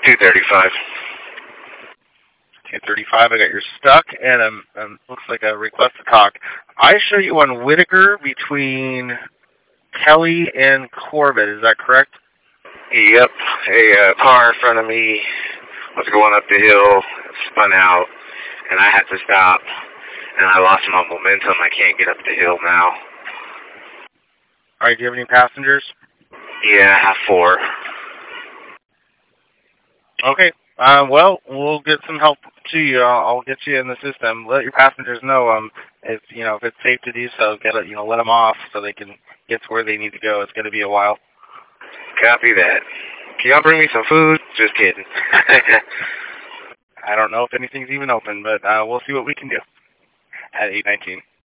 235. 235. I got your stuck, and looks like a request to talk. I show you on Whitaker between Kelly and Corbett. Is that correct? Yep. A car in front of me was going up the hill, spun out, and I had to stop, and I lost my momentum. I can't get up the hill now. All right, do you have any passengers? Yeah, I have 4. Okay. Well, we'll get some help to you. I'll get you in the system. Let your passengers know if it's safe to do so. Let them off so they can get to where they need to go. It's going to be a while. Copy that. Can y'all bring me some food? Just kidding. I don't know if anything's even open, but we'll see what we can do at 8:19.